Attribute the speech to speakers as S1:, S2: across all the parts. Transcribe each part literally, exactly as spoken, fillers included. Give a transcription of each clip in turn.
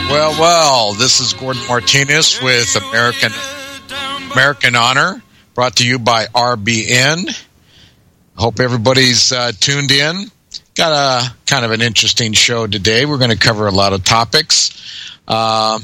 S1: Well, well, this is Gordon Martinez with American American Honor, brought to you by R B N. Hope everybody's uh, tuned in. Got a kind of an interesting show today. We're going to cover a lot of topics. Uh,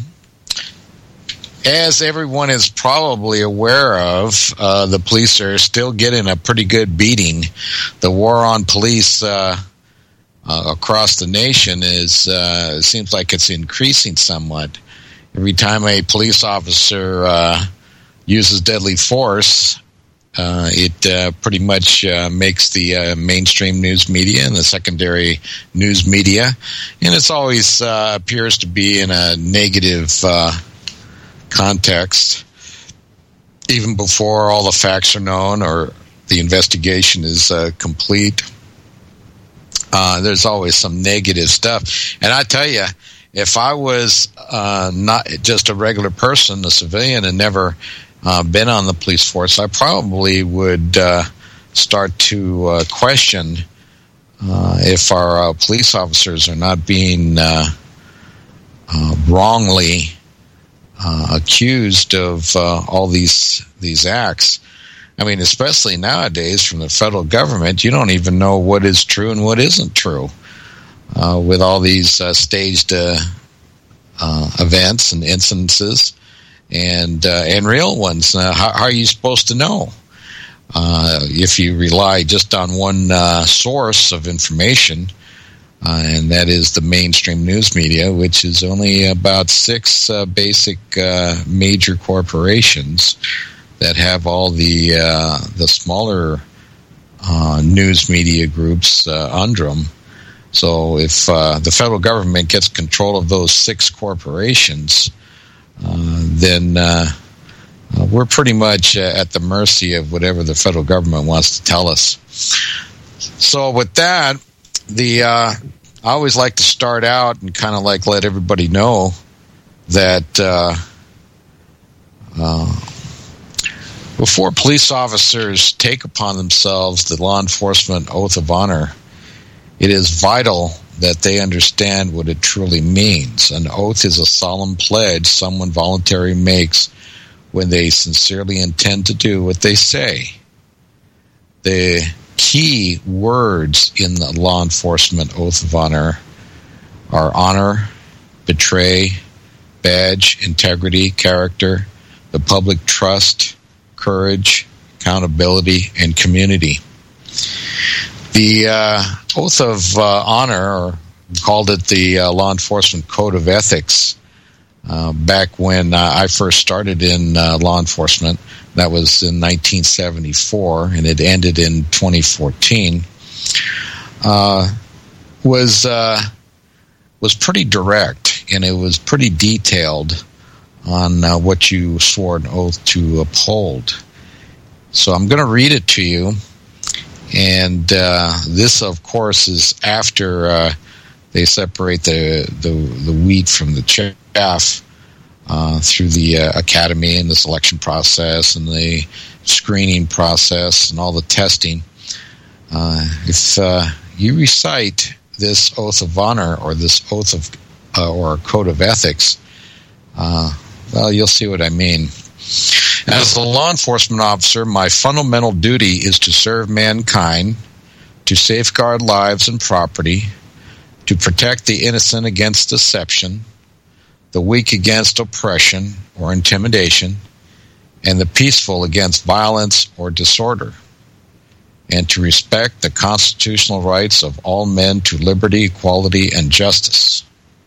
S1: as everyone is probably aware of, uh, the police are still getting a pretty good beating. The war on police uh, uh, across the nation is uh, seems like it's increasing somewhat. Every time a police officer uh, uses deadly force, Uh, it uh, pretty much uh, makes the uh, mainstream news media and the secondary news media, and it's always uh, appears to be in a negative uh, context, even before all the facts are known or the investigation is uh, complete. Uh, there's always some negative stuff, and I tell you, if I was uh, not just a regular person, a civilian, and never Uh, been on the police force, I probably would uh, start to uh, question uh, if our uh, police officers are not being uh, uh, wrongly uh, accused of uh, all these these acts. I mean, especially nowadays from the federal government, you don't even know what is true and what isn't true uh, with all these uh, staged uh, uh, events and incidences. And uh, and real ones. Uh, how, how are you supposed to know uh, if you rely just on one uh, source of information, uh, and that is the mainstream news media, which is only about six uh, basic uh, major corporations that have all the uh, the smaller uh, news media groups uh, under them. So if uh, the federal government gets control of those six corporations, Uh, then uh, uh, we're pretty much uh, at the mercy of whatever the federal government wants to tell us. So with that, the uh, I always like to start out and kind of like let everybody know that uh, uh, before police officers take upon themselves the law enforcement oath of honor, it is vital that they understand what it truly means. An oath is a solemn pledge someone voluntarily makes when they sincerely intend to do what they say. The key words in the law enforcement oath of honor are honor, betray, badge, integrity, character, the public trust, courage, accountability, and community. The uh, oath of uh, honor, or we called it the uh, Law Enforcement Code of Ethics, uh, back when uh, I first started in uh, law enforcement. That was in nineteen seventy-four, and it ended in twenty fourteen. Uh, was uh, was pretty direct, and it was pretty detailed on uh, what you swore an oath to uphold. So I'm going to read it to you. And uh, this, of course, is after uh, they separate the, the the wheat from the chaff uh, through the uh, academy and the selection process and the screening process and all the testing. Uh, if uh, you recite this oath of honor or this oath of uh, or code of ethics, uh, well, you'll see what I mean. As a law enforcement officer, my fundamental duty is to serve mankind, to safeguard lives and property, to protect the innocent against deception, the weak against oppression or intimidation, and the peaceful against violence or disorder, and to respect the constitutional rights of all men to liberty, equality, and justice.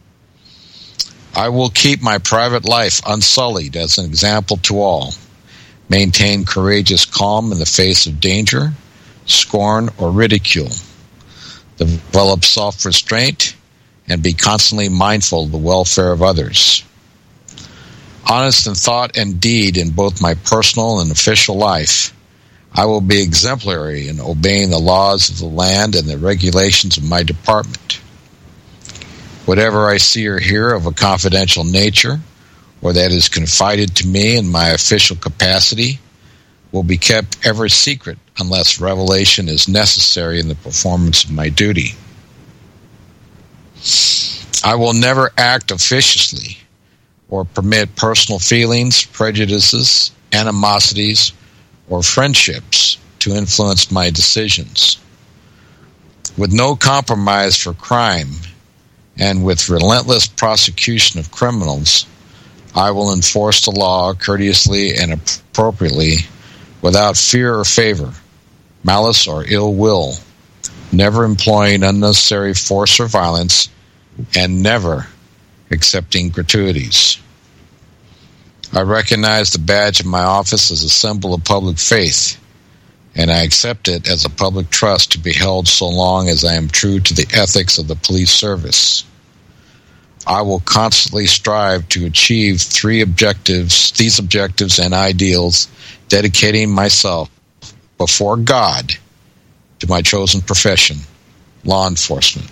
S1: I will keep my private life unsullied as an example to all, maintain courageous calm in the face of danger, scorn, or ridicule, develop self-restraint, and be constantly mindful of the welfare of others. Honest in thought and deed in both my personal and official life, I will be exemplary in obeying the laws of the land and the regulations of my department. Whatever I see or hear of a confidential nature, or that is confided to me in my official capacity, will be kept ever secret unless revelation is necessary in the performance of my duty. I will never act officiously or permit personal feelings, prejudices, animosities, or friendships to influence my decisions. With no compromise for crime and with relentless prosecution of criminals, I will enforce the law courteously and appropriately without fear or favor, malice or ill will, never employing unnecessary force or violence, and never accepting gratuities. I recognize the badge of my office as a symbol of public faith, and I accept it as a public trust to be held so long as I am true to the ethics of the police service. I will constantly strive to achieve three objectives, these objectives and ideals, dedicating myself before God to my chosen profession, law enforcement.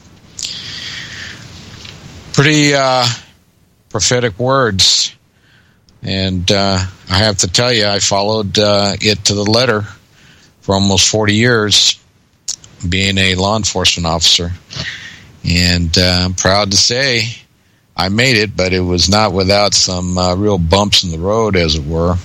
S1: Pretty uh, prophetic words. And uh, I have to tell you, I followed uh, it to the letter for almost forty years, being a law enforcement officer. And uh, I'm proud to say I made it, but it was not without some uh, real bumps in the road, as it were.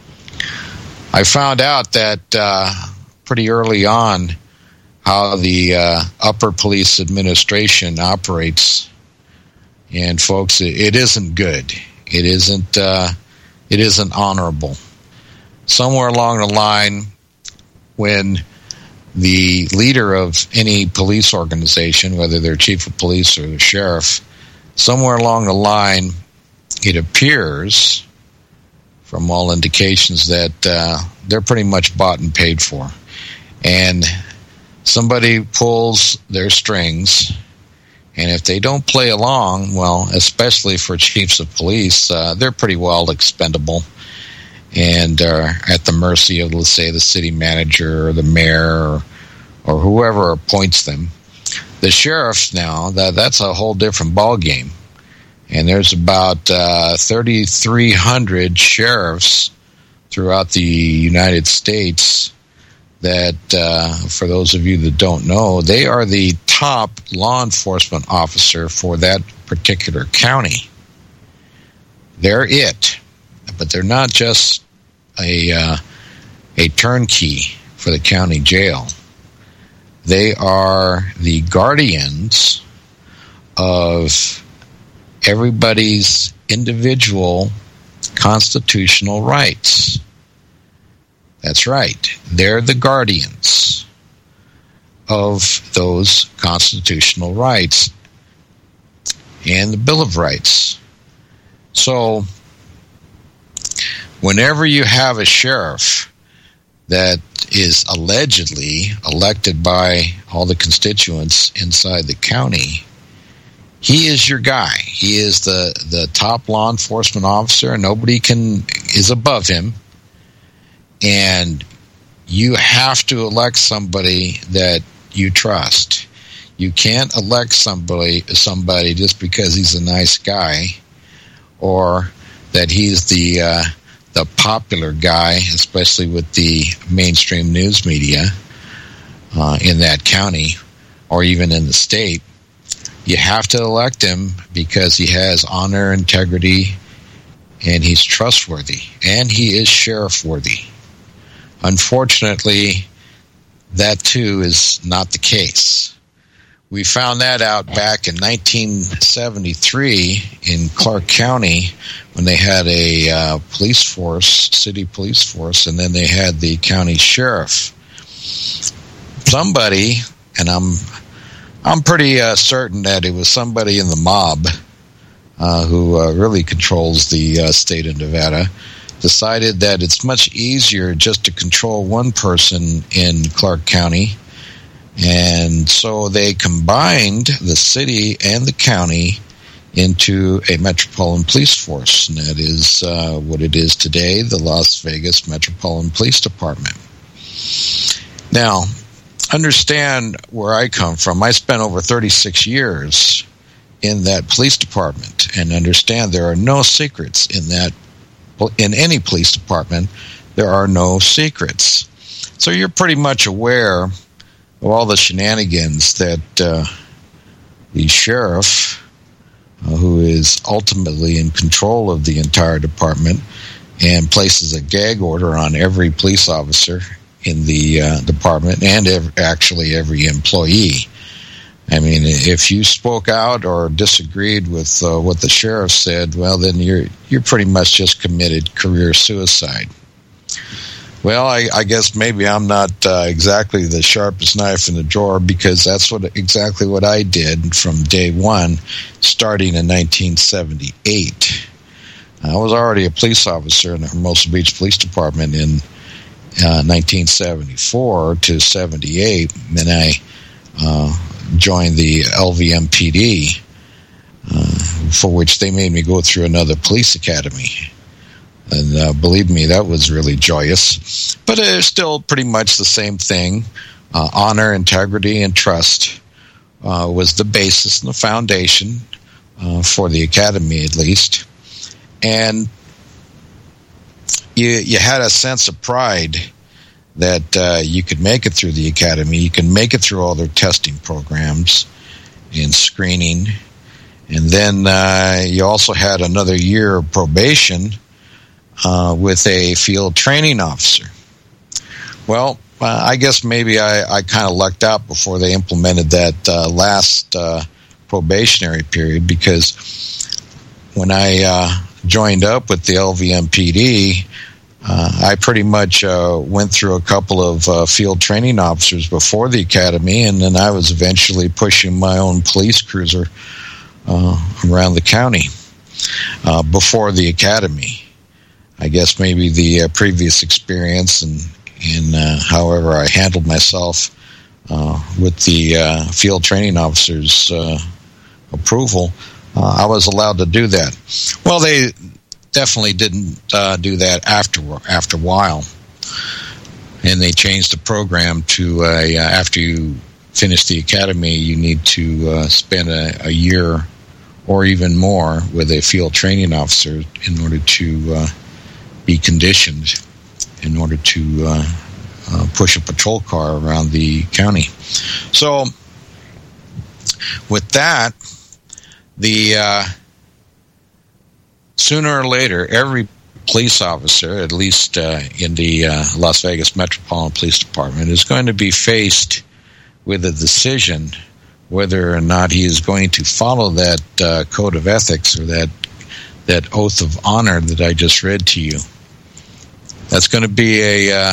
S1: I found out that uh, pretty early on how the uh, upper police administration operates. And folks, it, it isn't good. It isn't. Uh, it isn't honorable. Somewhere along the line, when the leader of any police organization, whether they're chief of police or the sheriff, somewhere along the line, it appears, from all indications, that uh, they're pretty much bought and paid for. And somebody pulls their strings, and if they don't play along, well, especially for chiefs of police, uh, they're pretty well expendable and are at the mercy of, let's say, the city manager or the mayor or, or whoever appoints them. The sheriff now, that that's a whole different ballgame. And there's about uh, thirty-three hundred sheriffs throughout the United States that, uh, for those of you that don't know, they are the top law enforcement officer for that particular county. They're it. But they're not just a uh, a turnkey for the county jail. They are the guardians of everybody's individual constitutional rights. That's right. They're the guardians of those constitutional rights and the Bill of Rights. So, whenever you have a sheriff that is allegedly elected by all the constituents inside the county, he is your guy. He is the, the top law enforcement officer, and nobody can is above him. And you have to elect somebody that you trust. You can't elect somebody somebody just because he's a nice guy, or that he's the uh, the popular guy, especially with the mainstream news media uh, in that county or even in the state. You have to elect him because he has honor, integrity, and he's trustworthy, and he is sheriff-worthy. Unfortunately, that too is not the case. We found that out back in nineteen seventy-three in Clark County when they had a uh, police force, city police force, and then they had the county sheriff. Somebody, and I'm I'm pretty uh, certain that it was somebody in the mob uh, who uh, really controls the uh, state of Nevada, decided that it's much easier just to control one person in Clark County. And so they combined the city and the county into a Metropolitan Police Force. And that is uh, what it is today, the Las Vegas Metropolitan Police Department. Now, understand where I come from. I spent over thirty-six years in that police department, and understand there are no secrets in that. In any police department, there are no secrets. So you're pretty much aware of all the shenanigans that uh, the sheriff uh, who is ultimately in control of the entire department and places a gag order on every police officer in the uh, department and ev- actually every employee. I mean, if you spoke out or disagreed with uh, what the sheriff said, well, then you're you're pretty much just committed career suicide. Well, I, I guess maybe I'm not uh, exactly the sharpest knife in the drawer, because that's what exactly what I did from day one, starting in nineteen seventy-eight. I was already a police officer in the Hermosa Beach Police Department in uh, nineteen seventy-four to seventy-eight, and I uh, joined the L V M P D, uh, for which they made me go through another police academy. And uh, believe me, that was really joyous. But it's still pretty much the same thing. Uh, honor, integrity, and trust uh, was the basis and the foundation uh, for the academy, at least. And you, you had a sense of pride that uh, you could make it through the academy. You can make it through all their testing programs and screening. And then uh, you also had another year of probation uh, with a field training officer. Well, uh, I guess maybe I, I kind of lucked out before they implemented that uh, last uh, probationary period, because when I uh, joined up with the L V M P D, Uh, I pretty much uh, went through a couple of uh, field training officers before the academy, and then I was eventually pushing my own police cruiser uh, around the county uh, before the academy. I guess maybe the uh, previous experience and, and uh, however I handled myself uh, with the uh, field training officers' uh, approval, uh, I was allowed to do that. Well, they definitely didn't uh, do that after after a while, and they changed the program to uh, after you finish the academy, you need to uh, spend a, a year or even more with a field training officer in order to uh, be conditioned in order to uh, uh, push a patrol car around the county. So with that, the uh, sooner or later, every police officer, at least uh, in the uh, Las Vegas Metropolitan Police Department, is going to be faced with a decision whether or not he is going to follow that uh, code of ethics or that that oath of honor that I just read to you. That's going to be a uh,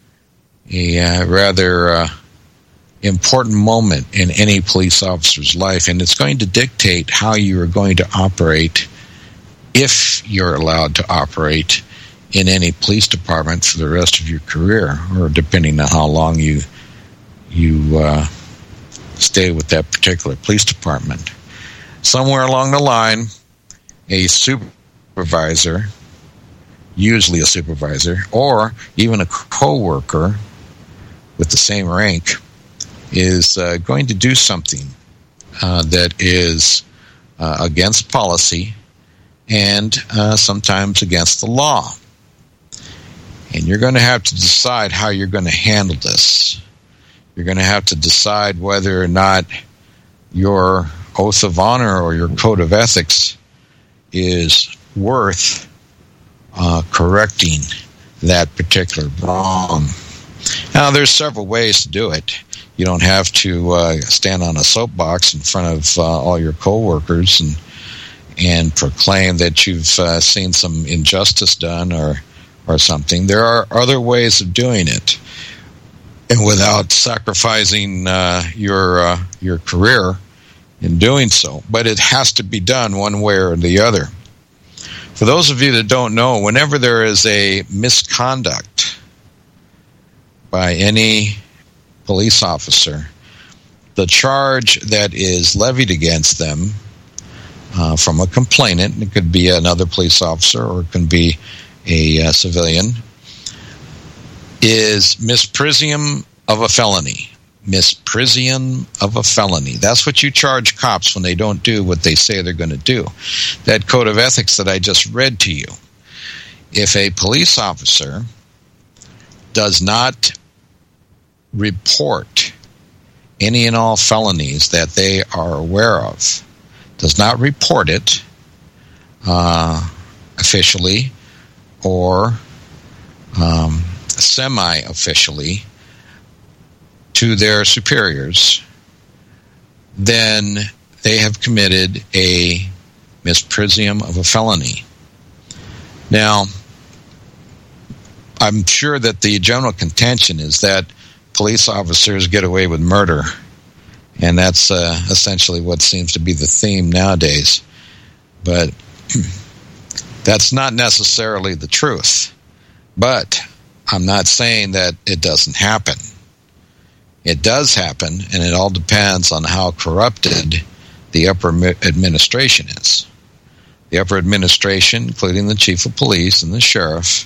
S1: a uh, rather uh, important moment in any police officer's life, and it's going to dictate how you are going to operate, if you're allowed to operate in any police department for the rest of your career, or depending on how long you you uh, stay with that particular police department. Somewhere along the line, a supervisor, usually a supervisor, or even a co-worker with the same rank, is uh, going to do something uh, that is uh, against policy and uh, sometimes against the law. And you're going to have to decide how you're going to handle this. You're going to have to decide whether or not your oath of honor or your code of ethics is worth uh, correcting that particular wrong. Now, there's several ways to do it. You don't have to uh, stand on a soapbox in front of uh, all your coworkers and and proclaim that you've uh, seen some injustice done or or something. There are other ways of doing it, and without sacrificing uh, your uh, your career in doing so. But it has to be done one way or the other. For those of you that don't know, whenever there is a misconduct by any police officer, the charge that is levied against them uh, from a complainant, it could be another police officer or it can be a uh, civilian, is misprision of a felony. Misprision of a felony. That's what you charge cops when they don't do what they say they're going to do. That code of ethics that I just read to you. If a police officer does not report any and all felonies that they are aware of, does not report it uh, officially or um, semi-officially to their superiors, then they have committed a misprision of a felony. Now, I'm sure that the general contention is that police officers get away with murder, and that's uh, essentially what seems to be the theme nowadays. But that's not necessarily the truth. But I'm not saying that it doesn't happen. It does happen, and it all depends on how corrupted the upper administration is. The upper administration, including the chief of police and the sheriff,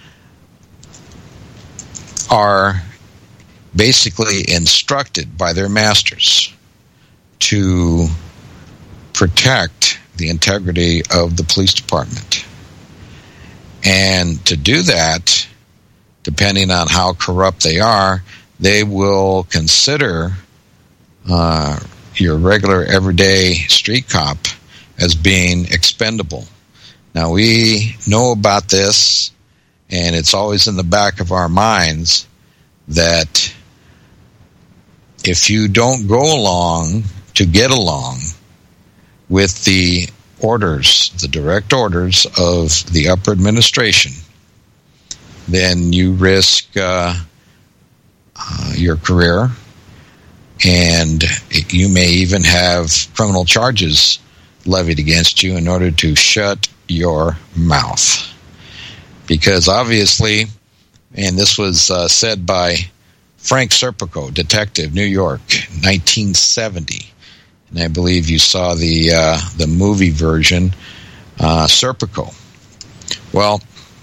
S1: are basically instructed by their masters to protect the integrity of the police department. And to do that, depending on how corrupt they are, they will consider uh, your regular everyday street cop as being expendable. Now, we know about this, and it's always in the back of our minds that if you don't go along to get along with the orders, the direct orders of the upper administration, then you risk uh, uh, your career, and it, you may even have criminal charges levied against you in order to shut your mouth. Because obviously, and this was uh, said by Frank Serpico, detective, New York, nineteen seventy, and I believe you saw the uh, the movie version, uh, Serpico. Well,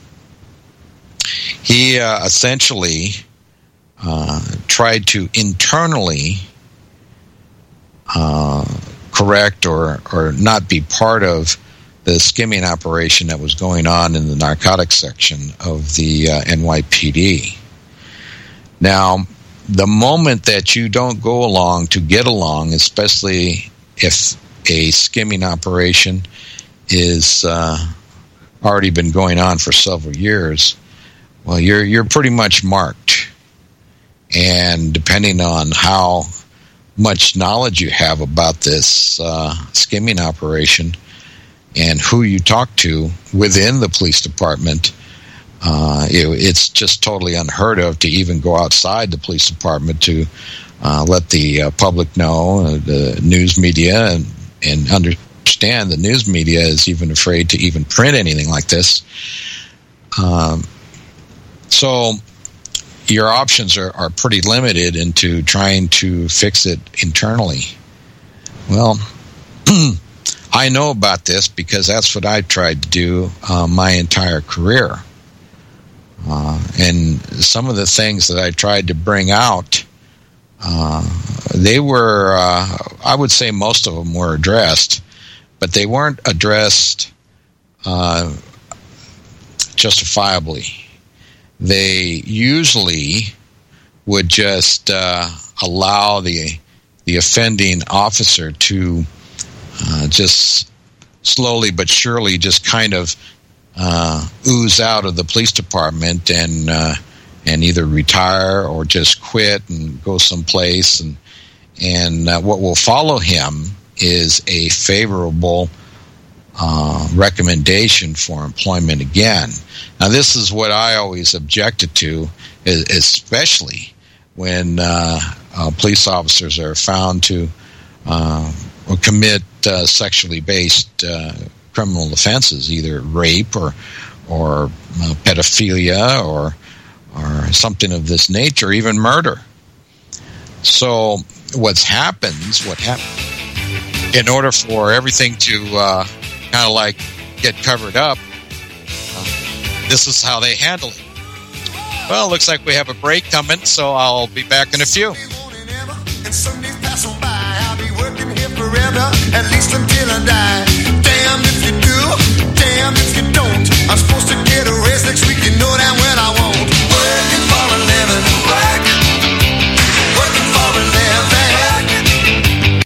S1: he uh, essentially uh, tried to internally uh, correct or or not be part of the skimming operation that was going on in the narcotics section of the uh, N Y P D. Now, the moment that you don't go along to get along, especially if a skimming operation is uh, already been going on for several years, well, you're you're pretty much marked. And depending on how much knowledge you have about this uh, skimming operation and who you talk to within the police department, uh, it, it's just totally unheard of to even go outside the police department to uh, let the uh, public know, uh, the news media, and, and understand the news media is even afraid to even print anything like this. Um, so your options are, are pretty limited into trying to fix it internally. Well, I know about this because that's what I've tried to do uh, my entire career. Uh, and some of the things that I tried to bring out, uh, they were, uh, I would say most of them were addressed, but they weren't addressed uh, justifiably. They usually would just uh, allow the the offending officer to Uh, just slowly but surely just kind of uh, ooze out of the police department and uh, and either retire or just quit and go someplace. And, and uh, what will follow him is a favorable uh, recommendation for employment again. Now, this is what I always objected to, especially when uh, uh, police officers are found to uh, or commit uh, sexually based uh, criminal offenses, either rape or or uh, pedophilia or or something of this nature, even murder. So what happens, what happens, in order for everything to uh, kind of like get covered up, uh, this is how they handle it. Well, looks like we have a break coming, so I'll be back in a few.
S2: At least until I die. Damn if you do, damn if you don't. I'm supposed to get a raise next week, you know that when I won't. Working for a living, work. Working for a living. Hey, I'm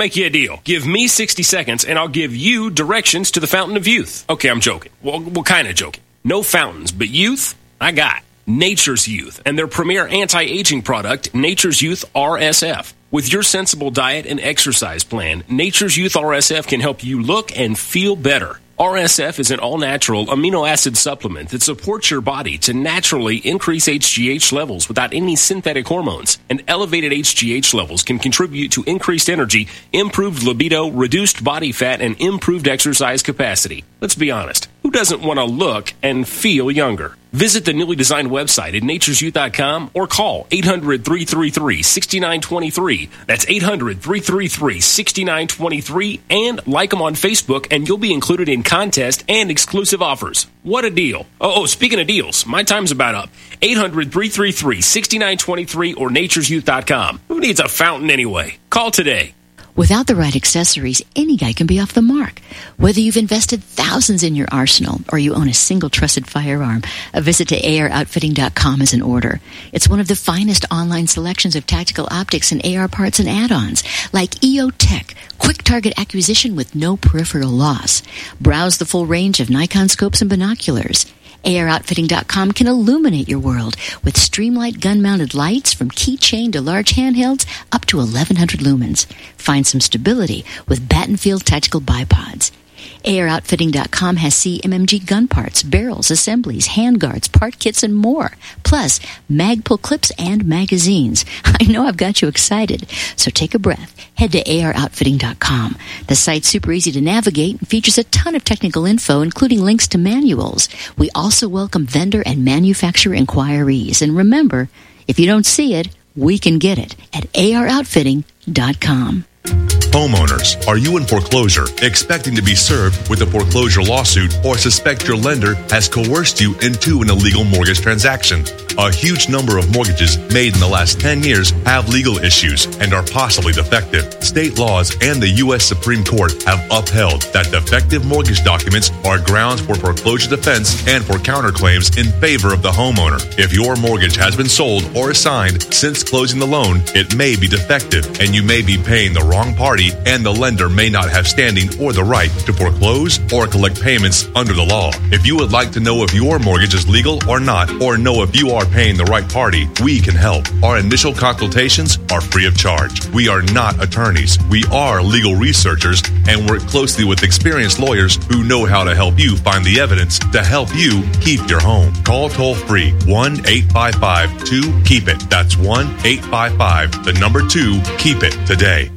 S3: make you a deal. Give me sixty seconds, and I'll give you directions to the Fountain of Youth. Okay, I'm joking. Well, well kind of joking. No fountains, but youth, I got. Nature's Youth and their premier anti-aging product, Nature's Youth R S F. With your sensible diet and exercise plan, Nature's Youth R S F can help you look and feel better. R S F is an all-natural amino acid supplement that supports your body to naturally increase H G H levels without any synthetic hormones. And elevated H G H levels can contribute to increased energy, improved libido, reduced body fat, and improved exercise capacity. Let's be honest. Who doesn't want to look and feel younger? Visit the newly designed website at natures youth dot com or call eight hundred, three three three, six nine two three. That's eight hundred, three three three, six nine two three, and like them on Facebook and you'll be included in contest and exclusive offers. What a deal. Oh, oh speaking of deals, my time's about up. eight hundred, three three three, six nine two three or natures youth dot com. Who needs a fountain anyway? Call today.
S4: Without the right accessories, any guy can be off the mark. Whether you've invested thousands in your arsenal or you own a single trusted firearm, a visit to A R outfitting dot com is in order. It's one of the finest online selections of tactical optics and A R parts and add-ons, like E O Tech, quick target acquisition with no peripheral loss. Browse the full range of Nikon scopes and binoculars. A R outfitting dot com can illuminate your world with Streamlight gun-mounted lights from keychain to large handhelds up to eleven hundred lumens. Find some stability with Battenfield tactical bipods. A R outfitting dot com has C M M G gun parts, barrels, assemblies, handguards, part kits, and more. Plus, Magpul clips and magazines. I know I've got you excited. So take a breath. Head to A R outfitting dot com. The site's super easy to navigate and features a ton of technical info, including links to manuals. We also welcome vendor and manufacturer inquiries. And remember, if you don't see it, we can get it at A R outfitting dot com.
S5: Homeowners, are you in foreclosure, expecting to be served with a foreclosure lawsuit, or suspect your lender has coerced you into an illegal mortgage transaction? A huge number of mortgages made in the last ten years have legal issues and are possibly defective. State laws and the U S Supreme Court have upheld that defective mortgage documents are grounds for foreclosure defense and for counterclaims in favor of the homeowner. If your mortgage has been sold or assigned since closing the loan, it may be defective and you may be paying the wrong party, and the lender may not have standing or the right to foreclose or collect payments under the law. If you would like to know if your mortgage is legal or not, or know if you are paying the right party, we can help. Our initial consultations are free of charge. We are not attorneys. We are legal researchers and work closely with experienced lawyers who know how to help you find the evidence to help you keep your home. Call toll free one eight five five two keep it. That's one eight five five, the number two, keep it today.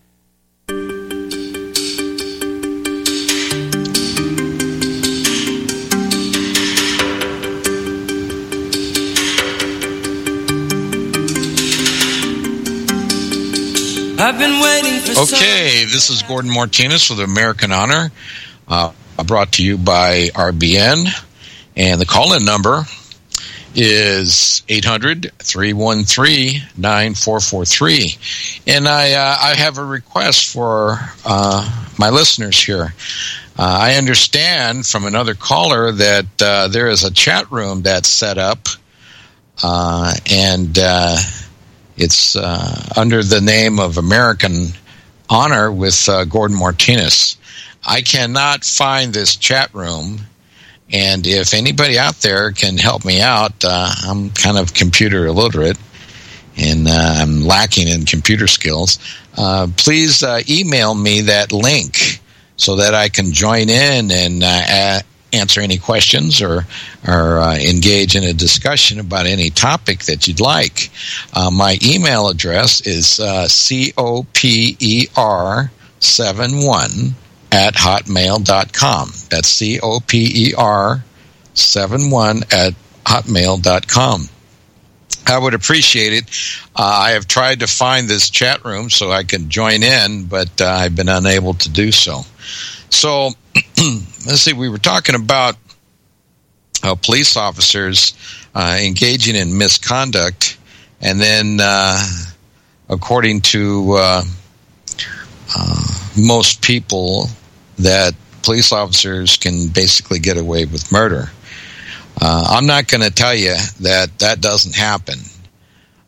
S2: I've been waiting for
S1: Okay, this is Gordon Martinez with American Honor, uh, brought to you by R B N, and the call-in number is eight hundred, three one three, nine four four three. And I uh, I have a request for uh, my listeners here. Uh, I understand from another caller that uh, there is a chat room that's set up, uh, and uh, it's uh, under the name of American Honor with uh, Gordon Martinez. I cannot find this chat room, and if anybody out there can help me out, uh, I'm kind of computer illiterate, and uh, I'm lacking in computer skills. Uh, please uh, email me that link so that I can join in and uh, answer any questions or, or uh, engage in a discussion about any topic that you'd like. Uh, my email address is uh, C O P E R seven one at hotmail dot com. That's C O P E R seven one at hotmail dot com. I would appreciate it. Uh, I have tried to find this chat room so I can join in, but uh, I've been unable to do so. So, let's see, we were talking about uh, police officers uh, engaging in misconduct, and then, uh, according to uh, uh, most people, that police officers can basically get away with murder. Uh, I'm not going to tell you that that doesn't happen.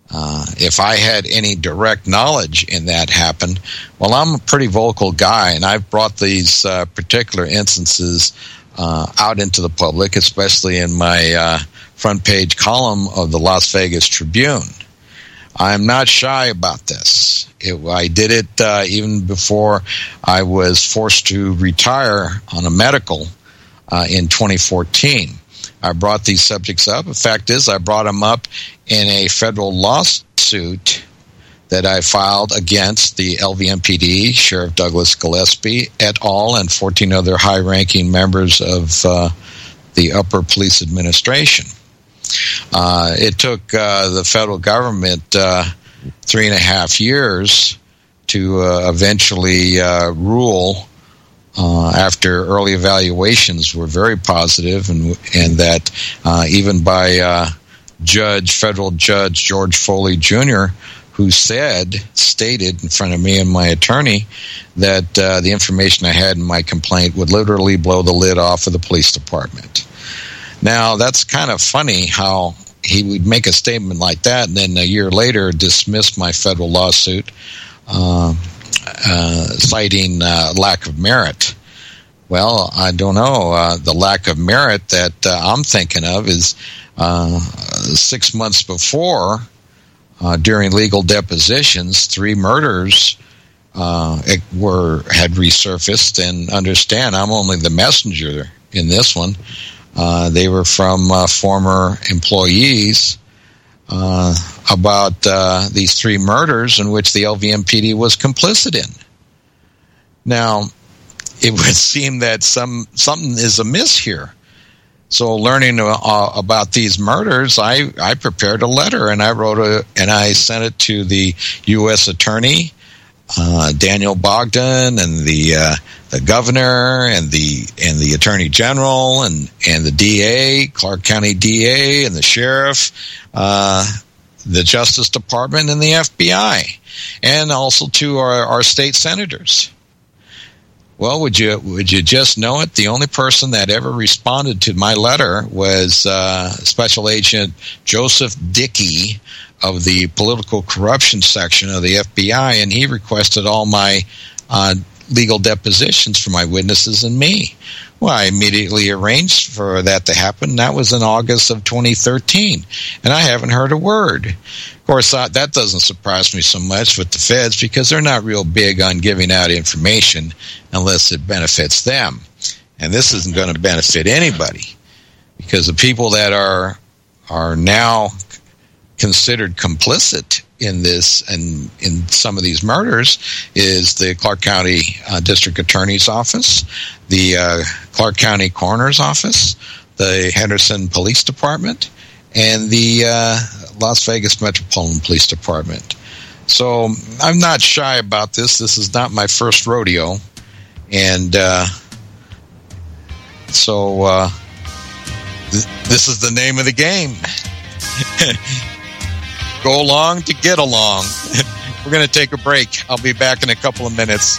S1: Uh, if I had any direct knowledge in that happened, well, I'm a pretty vocal guy, and I've brought these uh, particular instances uh, out into the public, especially in my uh, front page column of the Las Vegas Tribune. I'm not shy about this. It, I did it uh, even before I was forced to retire on a medical uh, in twenty fourteen. I brought these subjects up. The fact is, I brought them up in a federal lawsuit that I filed against the L V M P D, Sheriff Douglas Gillespie et al., and fourteen other high-ranking members of uh, the upper police administration. Uh, it took uh, the federal government uh, three and a half years to uh, eventually uh, rule uh, after early evaluations were very positive, and, and that uh, even by uh, Judge, federal Judge George Foley Junior, who said, stated in front of me and my attorney that uh, the information I had in my complaint would literally blow the lid off of the police department. Now, that's kind of funny how he would make a statement like that and then a year later dismiss my federal lawsuit, uh, uh, citing uh, lack of merit. Well, I don't know. Uh, the lack of merit that uh, I'm thinking of is uh, six months before, uh, during legal depositions, three murders uh, were had resurfaced. And understand, I'm only the messenger in this one. Uh, they were from uh, former employees uh, about uh, these three murders in which the L V M P D was complicit in. Now, it would seem that some something is amiss here. So, learning uh, about these murders, I, I prepared a letter and I wrote a and I sent it to the U S Attorney, uh, Daniel Bogdan, and the uh, the governor and the and the Attorney General and and the D A, Clark County D A, and the sheriff, uh, the Justice Department, and the F B I, and also to our, our state senators. Well, would you would you just know it? The only person that ever responded to my letter was uh, Special Agent Joseph Dickey of the Political Corruption Section of the F B I, and he requested all my uh, legal depositions for my witnesses and me. Well, I immediately arranged for that to happen. That was in August of twenty thirteen, and I haven't heard a word. Of course, uh, that doesn't surprise me so much with the feds because they're not real big on giving out information unless it benefits them. And this isn't going to benefit anybody because the people that are are now considered complicit in this and in some of these murders is the Clark County uh, District Attorney's Office, the uh, Clark County Coroner's Office, the Henderson Police Department, and the uh, Las Vegas Metropolitan Police Department. So I'm not shy about this. This is not my first rodeo. And uh, so uh, th- this is the name of the game. Go along to get along. We're going to take a break. I'll be back in a couple of minutes.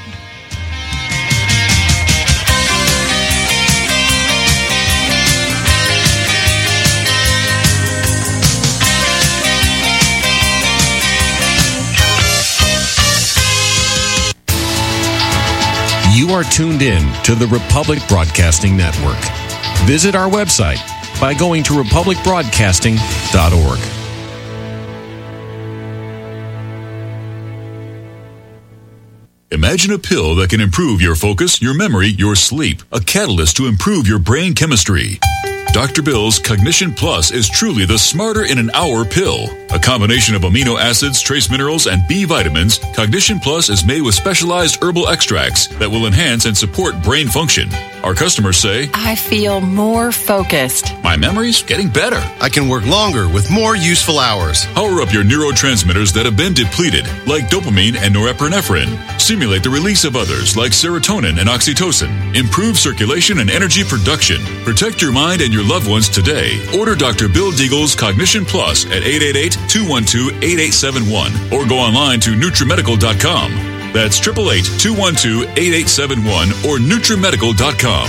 S6: You are tuned in to the Republic Broadcasting Network. Visit our website by going to republic broadcasting dot org.
S7: Imagine a pill that can improve your focus, your memory, your sleep. A catalyst to improve your brain chemistry. Doctor Bill's Cognition Plus is truly the smarter in an hour pill. A combination of amino acids, trace minerals, and B vitamins, Cognition Plus is made with specialized herbal extracts that will enhance and support brain function. Our customers say,
S8: I feel more focused.
S7: My memory's getting better.
S9: I can work longer with more useful hours.
S7: Power up your neurotransmitters that have been depleted, like dopamine and norepinephrine. Stimulate the release of others, like serotonin and oxytocin. Improve circulation and energy production. Protect your mind and your loved ones today. Order Doctor Bill Deagle's Cognition Plus at eight eight eight, two one two, eight eight seven one or go online to nutrimedical dot com. That's eight eight eight, two one two, eight eight seven one or nutrimedical dot com.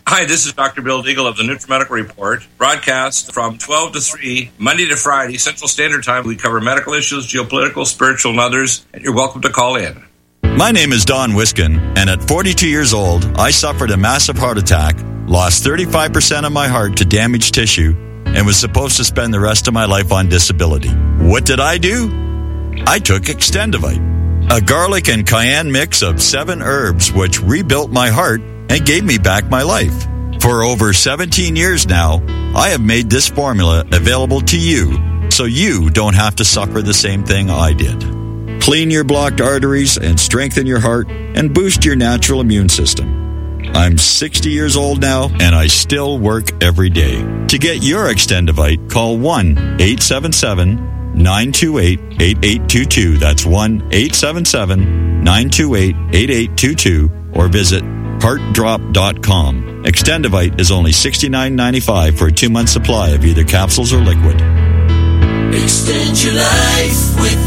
S10: Hi, this is Doctor Bill Deagle of the NutriMedical Report, broadcast from twelve to three, Monday to Friday, Central Standard Time. We cover medical issues, geopolitical, spiritual, and others, and you're welcome to call in.
S11: My name is Don Wiskin, and at forty-two years old, I suffered a massive heart attack, lost thirty-five percent of my heart to damaged tissue, and was supposed to spend the rest of my life on disability. What did I do? I took Extendivite, a garlic and cayenne mix of seven herbs which rebuilt my heart and gave me back my life. For over seventeen years now, I have made this formula available to you so you don't have to suffer the same thing I did. Clean your blocked arteries and strengthen your heart and boost your natural immune system. I'm sixty years old now and I still work every day. To get your Extendivite, call one eight seven seven, nine two eight, eight eight two two. That's one eight seven seven, nine two eight, eight eight two two or visit heart drop dot com. Extendivite is only sixty-nine ninety-five for a two-month supply of either capsules or liquid.
S2: Extend your life with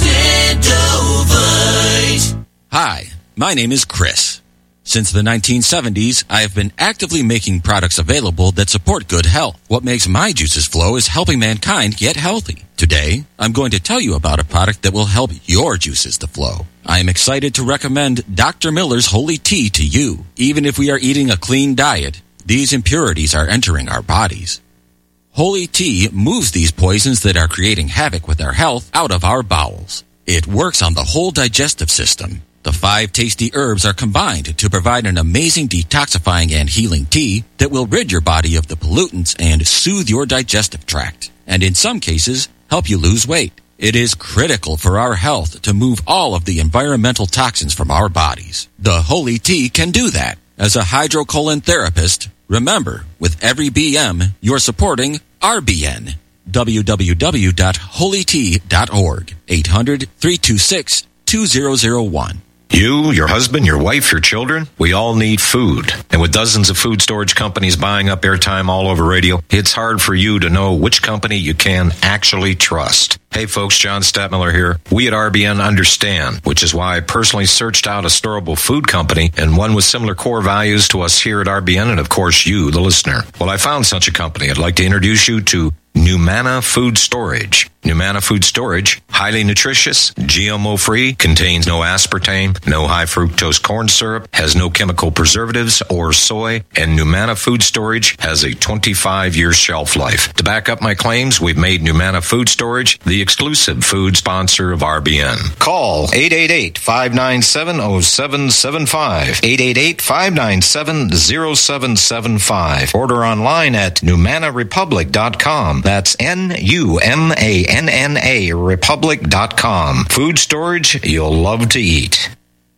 S2: Extendovite.
S12: Hi, my name is Chris. Since the nineteen seventies, I have been actively making products available that support good health. What makes my juices flow is helping mankind get healthy. Today, I'm going to tell you about a product that will help your juices to flow. I am excited to recommend Doctor Miller's Holy Tea to you. Even if we are eating a clean diet, these impurities are entering our bodies. Holy Tea moves these poisons that are creating havoc with our health out of our bowels. It works on the whole digestive system. The five tasty herbs are combined to provide an amazing detoxifying and healing tea that will rid your body of the pollutants and soothe your digestive tract, and in some cases, help you lose weight. It is critical for our health to move all of the environmental toxins from our bodies. The Holy Tea can do that. As a hydrocolon therapist, remember, with every B M, you're supporting R B N. w w w dot holy tea dot org. eight hundred, three two six, two zero zero one.
S13: You, your husband, your wife, your children, we all need food. And with dozens of food storage companies buying up airtime all over radio, it's hard for you to know which company you can actually trust. Hey folks, John Stadtmiller here. We at R B N understand, which is why I personally searched out a storable food company and one with similar core values to us here at R B N and of course you, the listener. Well, I found such a company. I'd like to introduce you to Numana Food Storage. Numana Food Storage, highly nutritious, G M O-free, contains no aspartame, no high fructose corn syrup, has no chemical preservatives or soy, and Numana Food Storage has a twenty-five year shelf life. To back up my claims, we've made Numana Food Storage the exclusive food sponsor of R B N. Call eight eight eight, five nine seven, zero seven seven five, eight eight eight, five nine seven, zero seven seven five. Order online at numana republic dot com. That's N U M A N N A republic dot com. Food storage you'll love to eat.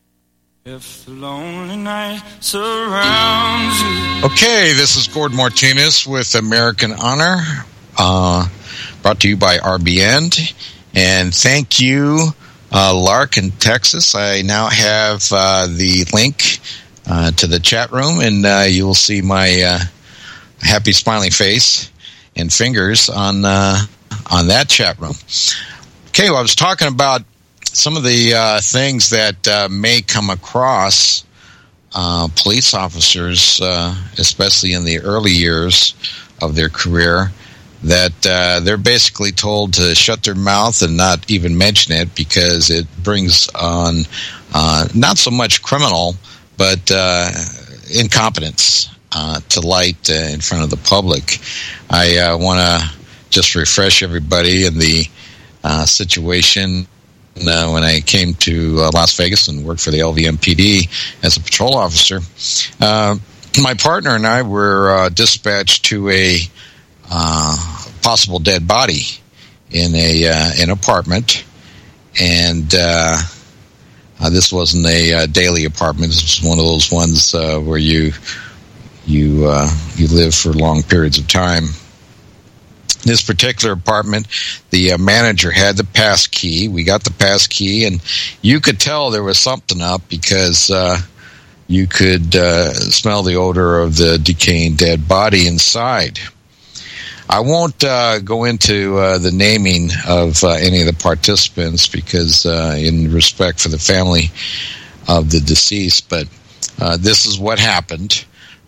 S2: If the lonely night surrounds you.
S1: Okay, this is Gordon Martinez with American Honor, uh, brought to you by R B N. And thank you, uh, Lark in Texas. I now have uh, the link uh, to the chat room, and uh, you will see my uh, happy smiling face and fingers on uh, on that chat room. Okay, well, I was talking about some of the uh, things that uh, may come across uh, police officers, uh, especially in the early years of their career, that uh, they're basically told to shut their mouth and not even mention it because it brings on uh, not so much criminal, but uh, incompetence Uh, to light uh, in front of the public. I uh, want to just refresh everybody in the uh, situation uh, when I came to uh, Las Vegas and worked for the L V M P D as a patrol officer. Uh, my partner and I were uh, dispatched to a uh, possible dead body in a uh, an apartment, and uh, uh, this wasn't a uh, daily apartment. This was one of those ones uh, where you You uh, you live for long periods of time. This particular apartment, the uh, manager had the pass key. We got the pass key, and you could tell there was something up because uh, you could uh, smell the odor of the decaying dead body inside. I won't uh, go into uh, the naming of uh, any of the participants because uh, in respect for the family of the deceased, but uh, this is what happened.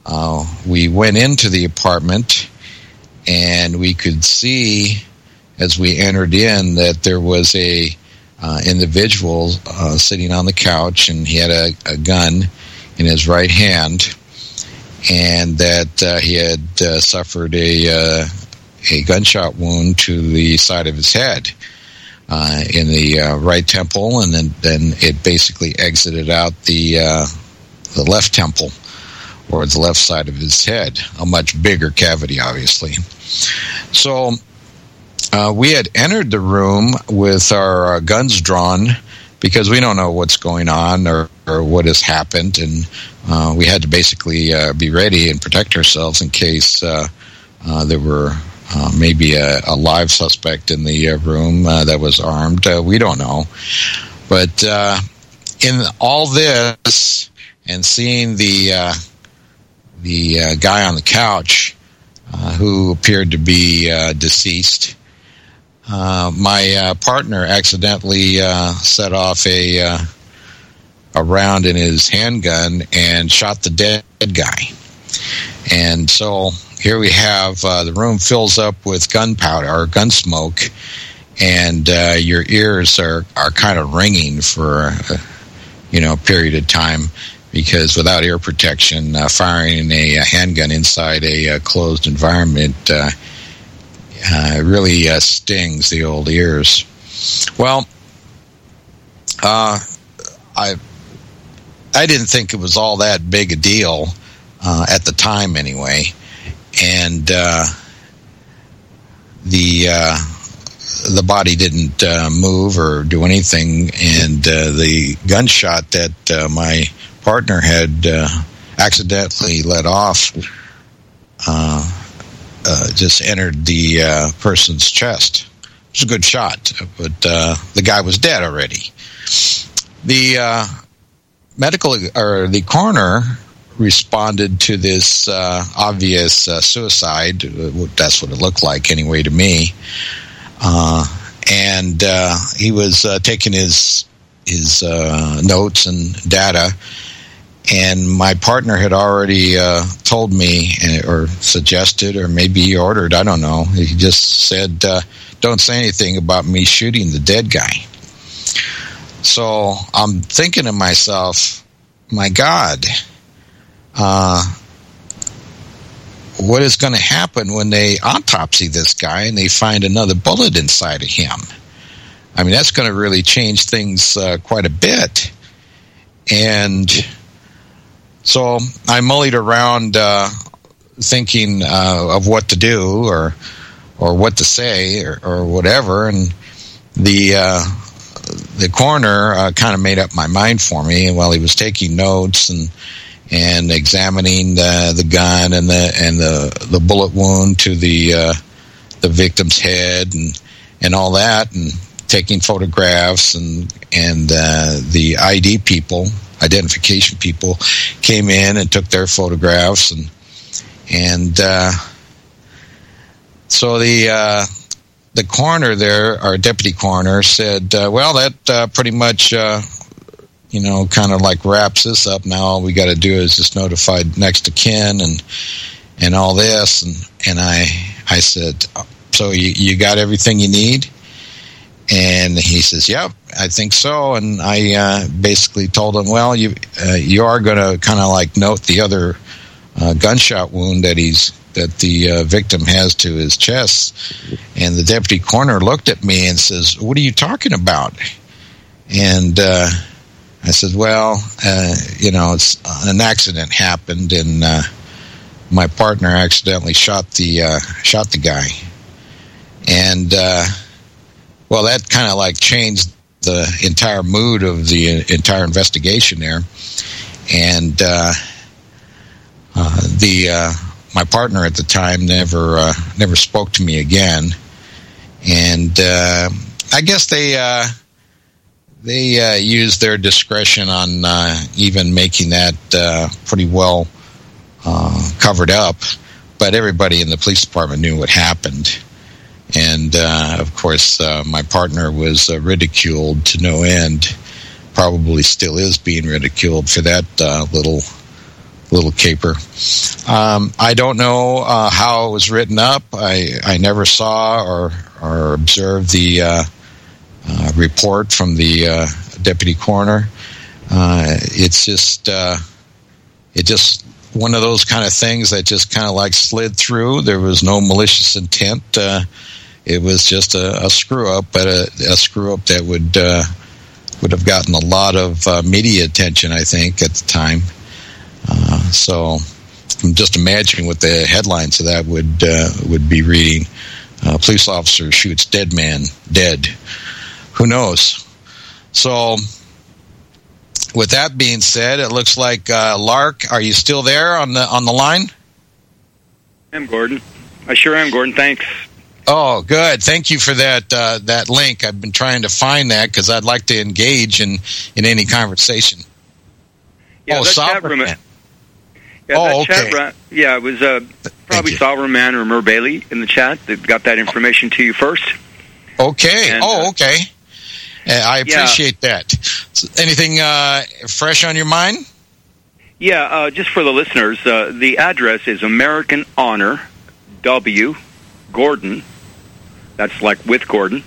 S1: uh, we went into the apartment, and we could see as we entered in that there was a uh, individual uh, sitting on the couch, and he had a, a gun in his right hand, and that uh, he had uh, suffered a uh, a gunshot wound to the side of his head. Uh, in the uh, right temple, and then, then it basically exited out the uh, the left temple, or the left side of his head, a much bigger cavity, obviously. So uh, we had entered the room with our uh, guns drawn, because we don't know what's going on or, or what has happened, and uh, we had to basically uh, be ready and protect ourselves in case uh, uh, there were Uh, maybe a, a live suspect in the uh, room uh, that was armed. Uh, we don't know. But uh, in all this, and seeing the uh, the uh, guy on the couch uh, who appeared to be uh, deceased, uh, my uh, partner accidentally uh, set off a, uh, a round in his handgun and shot the dead guy. And so here we have uh, the room fills up with gunpowder or gun smoke, and uh, your ears are, are kind of ringing for a, you know, a period of time, because without ear protection, uh, firing a, a handgun inside a, a closed environment uh, uh, really uh, stings the old ears. Well, uh, I I didn't think it was all that big a deal uh, at the time, anyway. And uh, the uh, the body didn't uh, move or do anything, and uh, the gunshot that uh, my partner had uh, accidentally let off uh, uh, just entered the uh, person's chest. It was a good shot, but uh, the guy was dead already. The uh, medical or the coroner responded to this uh, obvious uh, suicide. That's what it looked like anyway to me. Uh, and uh, he was uh, taking his his uh, notes and data, and my partner had already uh, told me, or suggested, or maybe he ordered, I don't know. He just said, uh, don't say anything about me shooting the dead guy. So I'm thinking to myself, my God, Uh, what is going to happen when they autopsy this guy and they find another bullet inside of him? I mean, that's going to really change things uh, quite a bit. And so I mullied around uh, thinking uh, of what to do or or what to say or, or whatever, and the uh, the coroner uh, kind of made up my mind for me while he was taking notes and and examining the, the gun and the and the, the bullet wound to the uh, the victim's head and and all that, and taking photographs, and and uh, the I D people, identification people, came in and took their photographs, and and uh, so the uh, the coroner there, our deputy coroner, said, uh, well, that uh, pretty much. Uh, you know, kind of like wraps this up now. All we got to do is just notify next of kin and and all this. And, and I I said, so you, you got everything you need? And he says, yep, I think so. And I uh, basically told him, well, you uh, you are going to kind of like note the other uh, gunshot wound that he's that the uh, victim has to his chest. And the deputy coroner looked at me and says, what are you talking about? And uh I said, well, uh, you know, it's an accident happened, and uh, my partner accidentally shot the uh, shot the guy, and uh, well, that kind of like changed the entire mood of the entire investigation there, and uh, uh, the uh, my partner at the time never uh, never spoke to me again, and uh, I guess they. Uh, They uh, used their discretion on uh, even making that uh, pretty well uh, covered up, but everybody in the police department knew what happened. And, uh, of course, uh, my partner was uh, ridiculed to no end, probably still is being ridiculed for that uh, little little caper. Um, I don't know uh, how it was written up. I, I never saw or, or observed the uh, uh, report from the uh, deputy coroner. Uh, it's just, uh, it just one of those kind of things that just kind of like slid through. There was no malicious intent. Uh, it was just a, a screw up, but a, a screw up that would uh, would have gotten a lot of uh, media attention, I think, at the time. Uh, so I'm just imagining what the headlines of that would uh, would be reading. Uh, police officer shoots dead man dead. Who knows? So. With that being said, it looks like uh, Lark, are you still there on the on the line?
S14: I'm Gordon. I sure am, Gordon. Thanks.
S1: Oh, good. Thank you for that uh, that link. I've been trying to find that because I'd like to engage in, in any conversation.
S14: Yeah,
S1: oh,
S14: that chat room. Yeah,
S1: oh,
S14: that
S1: okay.
S14: Chat room, yeah, it was uh, probably Sovereign Man or Mer Bailey in the chat that got that information to you first.
S1: Okay.
S14: And,
S1: oh,
S14: uh,
S1: okay. Uh, I appreciate yeah. that. So anything uh, fresh on your mind?
S14: Yeah, uh, just for the listeners, uh, the address is American Honor W Gordon. That's like with Gordon.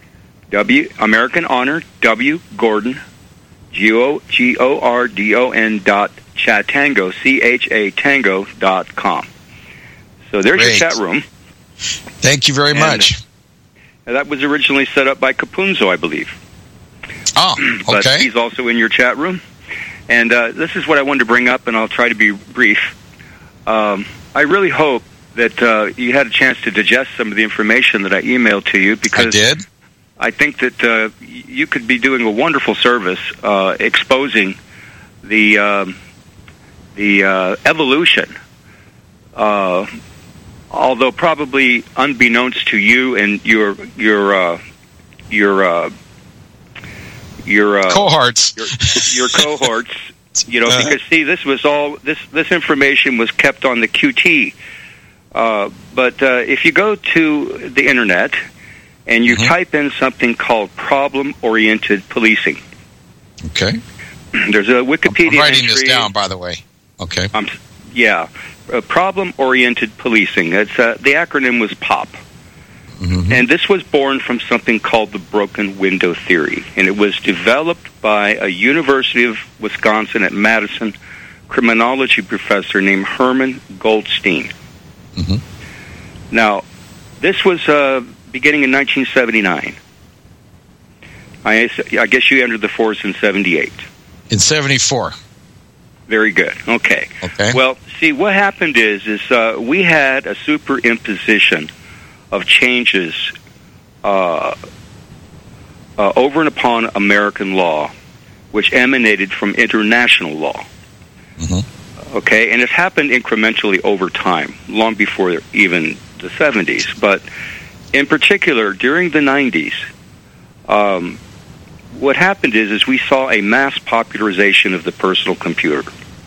S14: W American Honor W Gordon G O G O R D O N dot Chatango C H A Tango dot com. So there's
S1: Great.
S14: your chat room.
S1: Thank you very
S14: and
S1: much.
S14: That was originally set up by Capunzo, I believe.
S1: Oh, okay.
S14: But he's also in your chat room. And uh, this is what I wanted to bring up, and I'll try to be brief. Um, I really hope that uh, you had a chance to digest some of the information that I emailed to you, because
S1: I did.
S14: I think that uh, you could be doing a wonderful service uh, exposing the um, the uh, evolution, uh, although probably unbeknownst to you and your your uh, your uh, your uh,
S1: cohorts,
S14: your, your cohorts, you know, because see, this was all this this information was kept on the Q T. Uh, but uh, if you go to the internet and you mm-hmm. type in something called problem-oriented policing,
S1: okay,
S14: there's a Wikipedia
S1: I'm writing
S14: entry.
S1: this down, by the way. Okay,
S14: um, yeah, uh, problem-oriented policing. It's uh, the acronym was POP. Mm-hmm. And this was born from something called the broken window theory. And it was developed by a University of Wisconsin at Madison criminology professor named Herman Goldstein. Mm-hmm. Now, this was uh, beginning in nineteen seventy-nine. I, I guess you entered the force in seventy-eight.
S1: In seventy-four.
S14: Very good. Okay.
S1: Okay.
S14: Well, see, what happened is, is uh, we had a superimposition of changes uh, uh, over and upon American law, which emanated from international law. Mm-hmm. Okay, and it's happened incrementally over time, long before even the seventies. But in particular, during the nineties, um, what happened is, is we saw a mass popularization of the personal computer.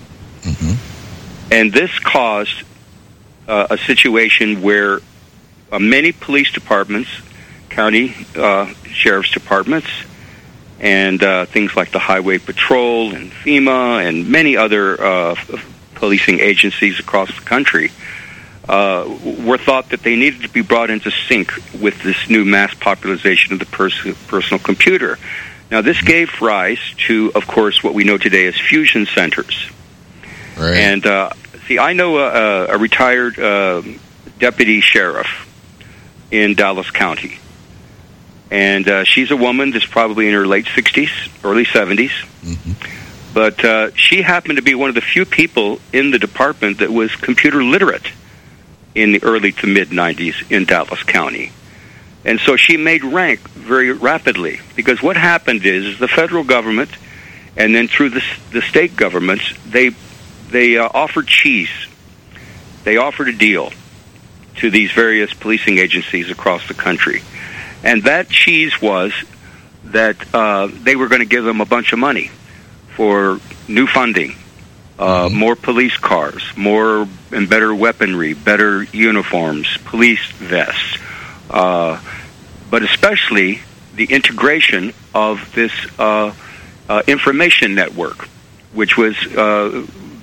S14: Mm-hmm. And this caused uh, a situation where Uh, many police departments, county uh, sheriff's departments, and uh, things like the Highway Patrol and FEMA and many other uh, f- policing agencies across the country uh, were thought that they needed to be brought into sync with this new mass popularization of the pers- personal computer. Now, this gave rise to, of course, what we know today as fusion centers. Right. And, uh, see, I know a, a retired uh, deputy sheriff in Dallas County. And uh, she's a woman that's probably in her late sixties, early seventies. Mm-hmm. But uh, she happened to be one of the few people in the department that was computer literate in the early to mid-nineties in Dallas County. And so she made rank very rapidly, because what happened is the federal government, and then through the, the state governments, they, they uh, offered cheese. They offered a deal to these various policing agencies across the country. And that cheese was that uh, they were going to give them a bunch of money for new funding, uh, mm-hmm. more police cars, more and better weaponry, better uniforms, police vests, uh, but especially the integration of this uh, uh, information network, which was uh,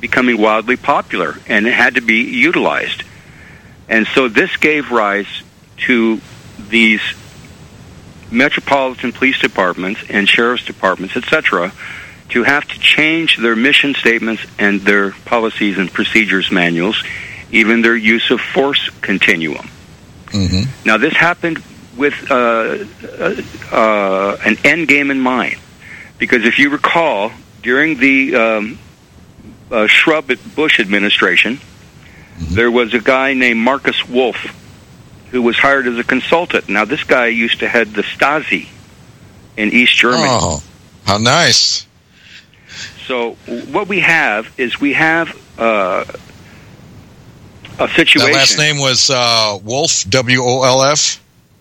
S14: becoming wildly popular, and it had to be utilized. And so this gave rise to these metropolitan police departments and sheriff's departments, et cetera, to have to change their mission statements and their policies and procedures manuals, even their use of force continuum.
S1: Mm-hmm.
S14: Now, this happened with uh, uh, uh, an end game in mind, because if you recall, during the um, uh, Shrub-Bush administration, mm-hmm. there was a guy named Marcus Wolf who was hired as a consultant. Now, this guy used to head the Stasi in East Germany.
S1: Oh, how nice.
S14: So what we have is we have uh, a situation...
S1: That last name was uh, Wolf, W O L F?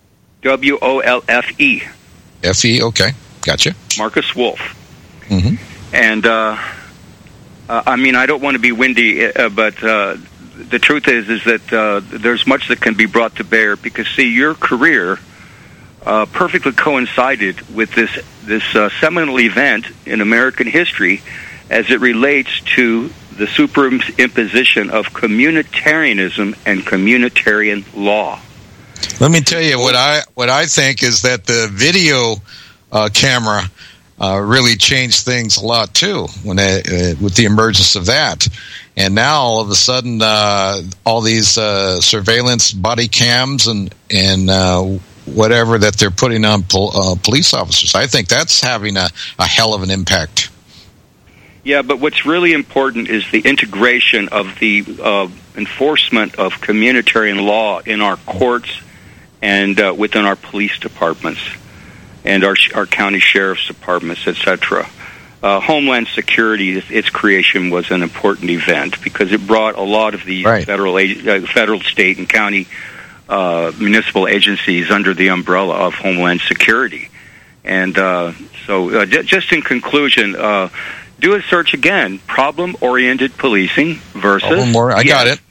S14: W O L F E.
S1: F E, okay. Gotcha.
S14: Marcus Wolf.
S1: Mm-hmm.
S14: And, uh, uh, I mean, I don't want to be windy, uh, but... Uh, the truth is, is that uh, there's much that can be brought to bear, because, see, your career uh, perfectly coincided with this this uh, seminal event in American history as it relates to the superimposition of communitarianism and communitarian law.
S1: Let me tell you what I what I think is that the video uh, camera uh, really changed things a lot too when they, uh, with the emergence of that. And now, all of a sudden, uh, all these uh, surveillance body cams and and uh, whatever that they're putting on pol- uh, police officers, I think that's having a, a hell of an impact.
S14: Yeah, but what's really important is the integration of the uh, enforcement of communitarian law in our courts and uh, within our police departments and our our county sheriff's departments, et cetera. Uh, Homeland Security, its creation was an important event because it brought a lot of the
S1: right.
S14: federal, uh, federal, state, and county uh, municipal agencies under the umbrella of Homeland Security. And uh, so, uh, j- just in conclusion, uh, do a search again: problem-oriented policing versus.
S1: Oh, more. I got it.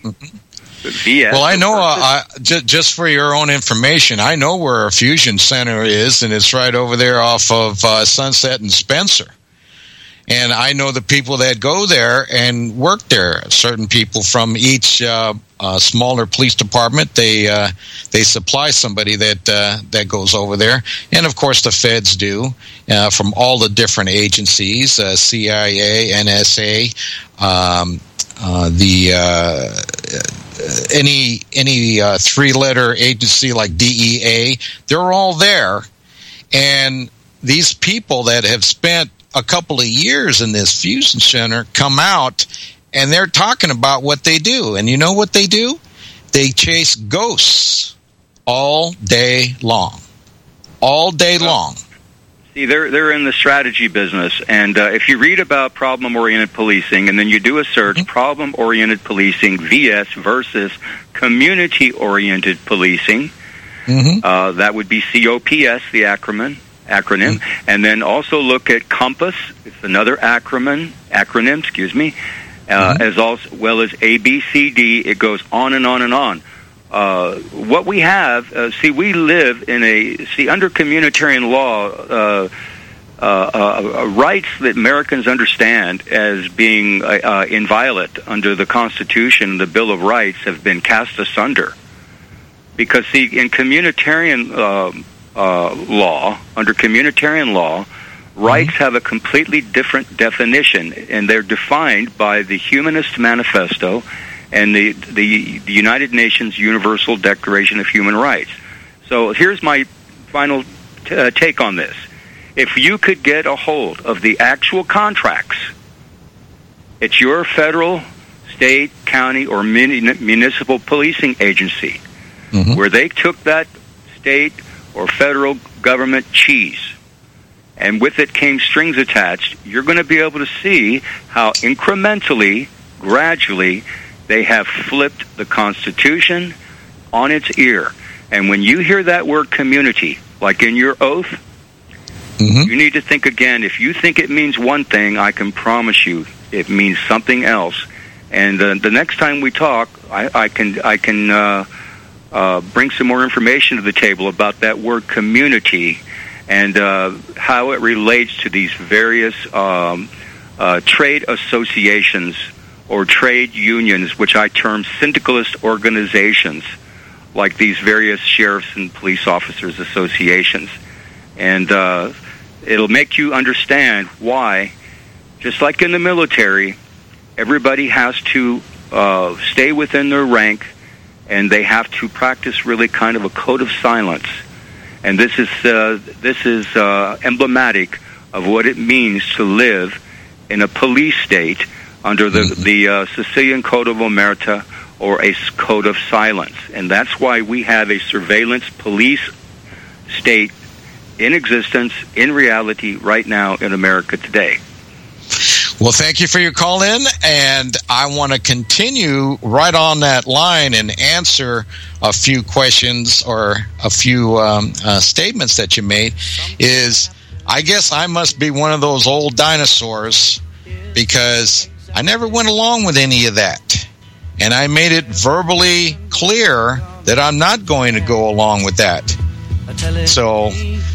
S14: V S.
S1: Well, I know, uh, I, j- just for your own information, I know where a fusion center is, and it's right over there off of uh, Sunset and Spencer. And I know the people that go there and work there. Certain people from each uh, uh, smaller police department, they uh, they supply somebody that uh, that goes over there. And, of course, the feds do, uh, from all the different agencies, uh, C I A, N S A, um, uh, the uh, any any uh, three-letter agency like D E A. They're all there. And these people that have spent a couple of years in this fusion center come out, and they're talking about what they do. And you know what they do? They chase ghosts all day long. All day long.
S14: See, they're they're in the strategy business, and uh, if you read about problem-oriented policing, and then you do a search, mm-hmm. problem-oriented policing, V S versus community-oriented policing, mm-hmm. uh, that would be C O P S, the acronym. acronym, mm-hmm. and then also look at COMPAS. It's another acronym, acronym, excuse me, uh, mm-hmm. as also, well as A, B, C, D. It goes on and on and on. Uh, what we have, uh, see, we live in a, see, under communitarian law, uh, uh, uh, rights that Americans understand as being uh, uh, inviolate under the Constitution, the Bill of Rights, have been cast asunder. Because, see, in communitarian uh, Uh, law, under communitarian law, rights mm-hmm. have a completely different definition, and they're defined by the Humanist Manifesto and the, the, the United Nations Universal Declaration of Human Rights. So here's my final t- uh, take on this. If you could get a hold of the actual contracts at your federal, state, county, or muni- municipal policing agency, mm-hmm. where they took that state or federal government cheese, and with it came strings attached, you're going to be able to see how incrementally, gradually, they have flipped the Constitution on its ear. And when you hear that word community, like in your oath, mm-hmm. you need to think again. If you think it means one thing, I can promise you it means something else. And uh, the next time we talk, I, I can I can uh, uh, bring some more information to the table about that word community and uh, how it relates to these various um, uh, trade associations or trade unions, which I term syndicalist organizations, like these various sheriffs and police officers associations. And uh, it'll make you understand why, just like in the military, everybody has to uh, stay within their rank, and they have to practice really kind of a code of silence. And this is uh, this is uh, emblematic of what it means to live in a police state under the, the uh, Sicilian Code of Omerta, or a code of silence. And that's why we have a surveillance police state in existence, in reality, right now in America today.
S1: Well, thank you for your call in, and I want to continue right on that line and answer a few questions or a few um, uh, statements that you made. Is I guess I must be one of those old dinosaurs, because I never went along with any of that. And I made it verbally clear that I'm not going to go along with that. So,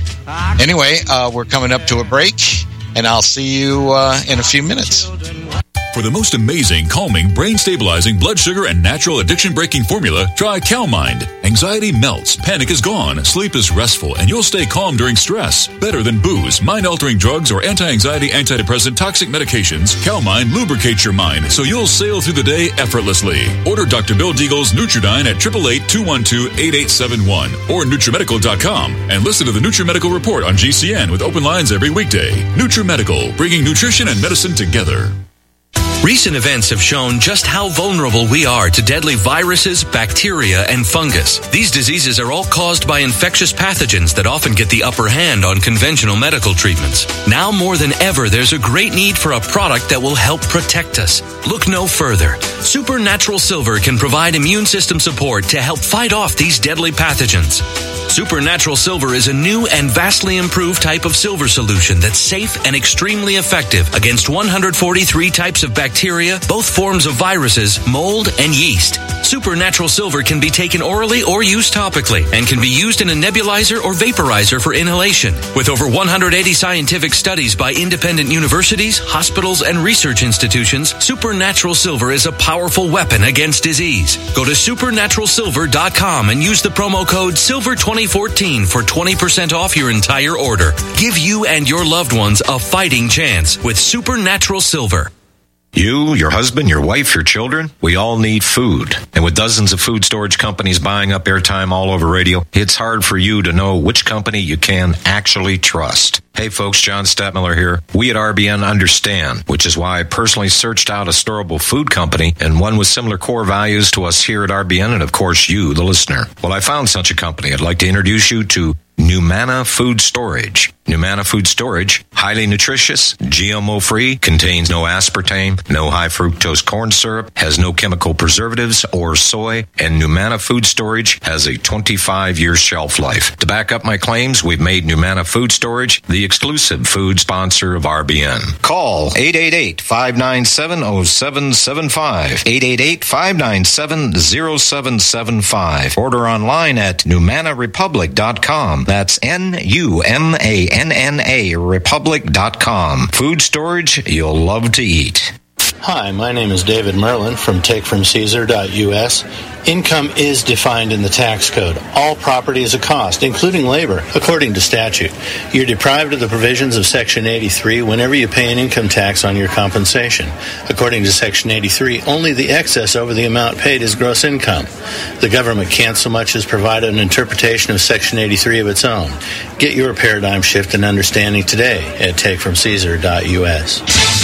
S1: anyway, uh, we're coming up to a break, and I'll see you uh, in a few minutes.
S7: For the most amazing, calming, brain-stabilizing, blood sugar, and natural addiction-breaking formula, try CalMind. Anxiety melts, panic is gone, sleep is restful, and you'll stay calm during stress. Better than booze, mind-altering drugs, or anti-anxiety, antidepressant, toxic medications, CalMind lubricates your mind so you'll sail through the day effortlessly. Order Doctor Bill Deagle's Nutridyne at eight eight eight, two one two, eight eight seven one or NutriMedical dot com and listen to the NutriMedical Report on G C N with open lines every weekday. NutriMedical, bringing nutrition and medicine together.
S15: Recent events have shown just how vulnerable we are to deadly viruses, bacteria, and fungus. These diseases are all caused by infectious pathogens that often get the upper hand on conventional medical treatments. Now more than ever, there's a great need for a product that will help protect us. Look no further. Supernatural Silver can provide immune system support to help fight off these deadly pathogens. Supernatural Silver is a new and vastly improved type of silver solution that's safe and extremely effective against one hundred forty-three types of bacteria, both forms of viruses, mold, and yeast. Supernatural Silver can be taken orally or used topically and can be used in a nebulizer or vaporizer for inhalation. With over one hundred eighty scientific studies by independent universities, hospitals, and research institutions, Supernatural Silver is a powerful weapon against disease. Go to supernatural silver dot com and use the promo code silver twenty fourteen for twenty percent off your entire order. Give you and your loved ones a fighting chance with Supernatural Silver.
S13: You, your husband, your wife, your children, we all need food. And with dozens of food storage companies buying up airtime all over radio, it's hard for you to know which company you can actually trust. Hey folks, John Stadtmiller here. We at R B N understand, which is why I personally searched out a storable food company and one with similar core values to us here at R B N and of course you, the listener. Well, I found such a company. I'd like to introduce you to Numana Food Storage. Numana Food Storage, highly nutritious, G M O-free, contains no aspartame, no high-fructose corn syrup, has no chemical preservatives or soy, and Numana Food Storage has a twenty-five year shelf life. To back up my claims, we've made Numana Food Storage the exclusive food sponsor of R B N. Call eight eight eight, five nine seven, zero seven seven five, eight eight eight, five nine seven, zero seven seven five. Order online at numana republic dot com. That's N U M A N N A republic dot com. Food storage you'll love to eat.
S16: Hi, my name is David Merlin from take from caesar dot U S. Income is defined in the tax code. All property is a cost, including labor, according to statute. You're deprived of the provisions of Section eighty-three whenever you pay an income tax on your compensation. According to Section eighty-three, only the excess over the amount paid is gross income. The government can't so much as provide an interpretation of Section eighty-three of its own. Get your paradigm shift and understanding today at take from caesar dot U S.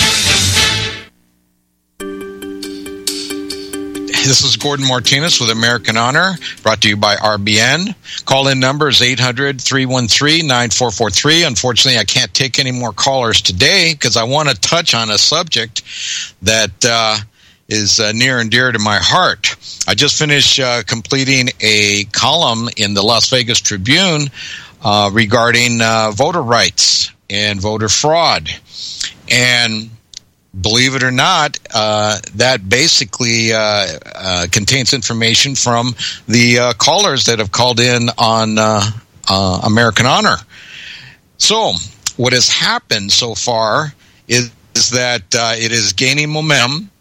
S1: This is Gordon Martinez with American Honor, brought to you by R B N. Call-in number is eight hundred, three one three, nine four four three. Unfortunately, I can't take any more callers today because I want to touch on a subject that uh, is uh, near and dear to my heart. I just finished uh, completing a column in the Las Vegas Tribune uh, regarding uh, voter rights and voter fraud. And believe it or not, uh, that basically uh, uh, contains information from the uh, callers that have called in on uh, uh, American Honor. So what has happened so far is, is that uh, it is gaining momentum.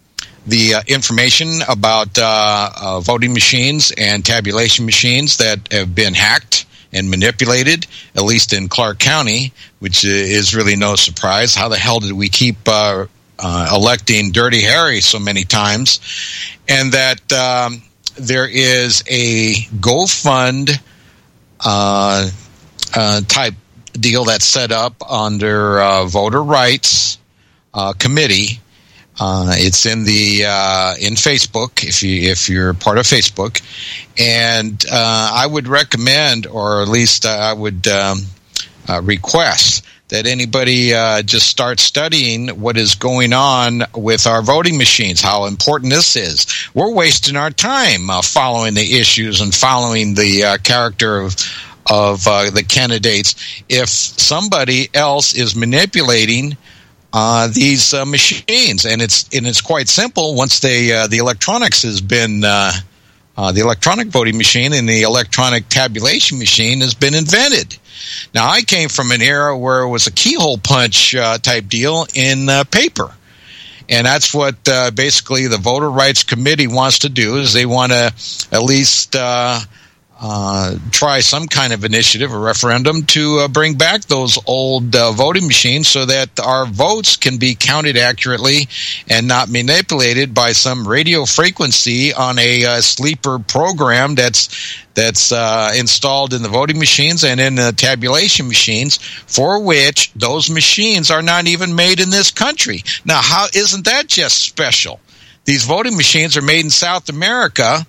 S1: the uh, information about uh, uh, voting machines and tabulation machines that have been hacked and manipulated, at least in Clark County, which is really no surprise. How the hell did we keep uh, uh, electing Dirty Harry so many times? And that um, there is a GoFund uh, uh, type deal that's set up under uh, Voter Rights uh, Committee. Uh, it's in the uh, in Facebook if you if you're part of Facebook, and uh, I would recommend, or at least I would um, uh, request that anybody uh, just start studying what is going on with our voting machines, how important this is. We're wasting our time uh, following the issues and following the uh, character of of uh, the candidates if somebody else is manipulating Uh, these uh, machines, and it's and it's quite simple. Once they uh, the electronics has been uh, uh, the electronic voting machine and the electronic tabulation machine has been invented. Now, I came from an era where it was a keyhole punch uh, type deal in uh, paper, and that's what uh, basically the Voter Rights Committee wants to do. Is they want to at least Uh, Uh, try some kind of initiative, a referendum, to uh, bring back those old uh, voting machines so that our votes can be counted accurately and not manipulated by some radio frequency on a uh, sleeper program that's that's uh, installed in the voting machines and in the tabulation machines, for which those machines are not even made in this country. Now, how isn't that just special? These voting machines are made in South America,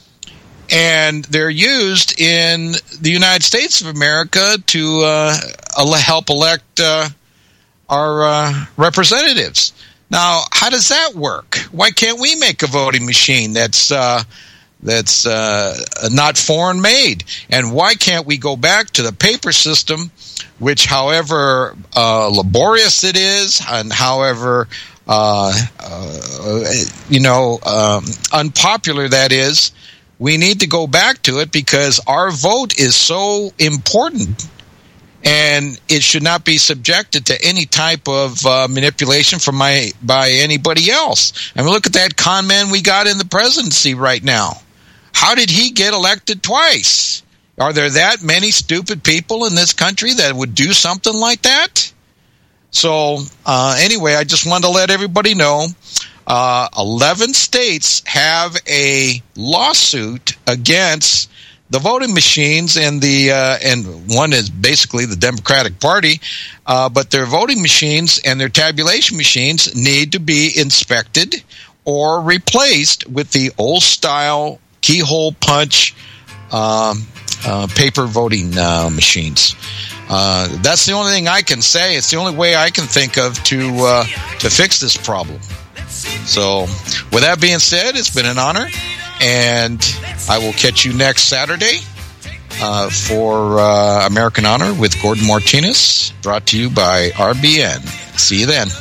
S1: and they're used in the United States of America to uh, help elect uh, our uh, representatives. Now, how does that work? Why can't we make a voting machine that's uh, that's uh, not foreign made? And why can't we go back to the paper system, which, however uh, laborious it is, and however uh, uh, you know um, unpopular that is? We need to go back to it because our vote is so important, and it should not be subjected to any type of uh, manipulation from my by anybody else. I mean, look at that con man we got in the presidency right now. How did he get elected twice? Are there that many stupid people in this country that would do something like that? So uh, anyway, I just wanted to let everybody know. Uh, eleven states have a lawsuit against the voting machines, and the uh, and one is basically the Democratic Party, uh, but their voting machines and their tabulation machines need to be inspected or replaced with the old-style keyhole punch um, uh, paper voting uh, machines. Uh, that's the only thing I can say. It's the only way I can think of to uh, to fix this problem. So, with that being said, it's been an honor, and I will catch you next Saturday uh, for uh, American Honor with Gordon Martinez, brought to you by R B N. See you then.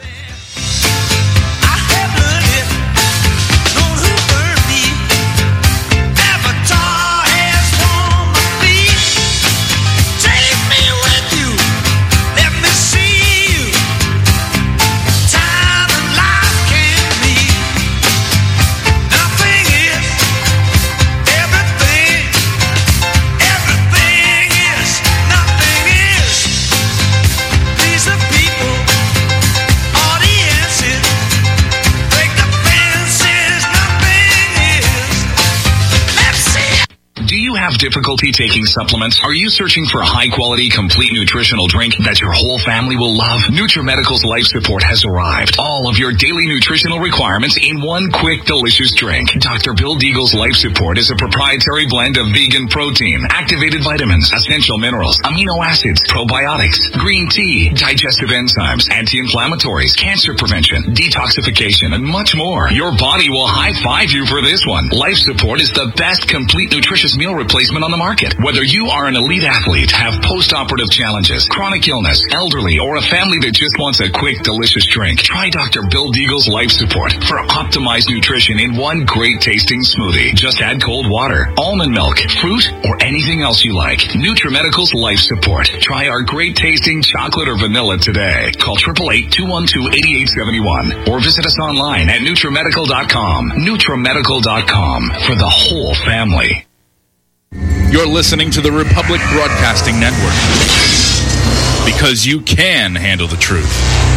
S17: Have difficulty taking supplements? Are you searching for a high-quality, complete nutritional drink that your whole family will love? NutriMedical's Life Support has arrived. All of your daily nutritional requirements in one quick, delicious drink. Doctor Bill Deagle's Life Support is a proprietary blend of vegan protein, activated vitamins, essential minerals, amino acids, probiotics, green tea, digestive enzymes, anti-inflammatories, cancer prevention, detoxification, and much more. Your body will high-five you for this one. Life Support is the best complete nutritious meal meal replacement on the market. Whether you are an elite athlete, have post-operative challenges, chronic illness, elderly, or a family that just wants a quick, delicious drink, try Doctor Bill Deagle's Life Support for optimized nutrition in one great tasting smoothie. Just add cold water, almond milk, fruit, or anything else you like. NutriMedical's Life Support. Try our great tasting chocolate or vanilla today. Call eight eight eight, two one two, eight eight seven one or visit us online at NutriMedical dot com. NutriMedical dot com for the whole family.
S18: You're listening to the Republic Broadcasting Network because you can handle the truth.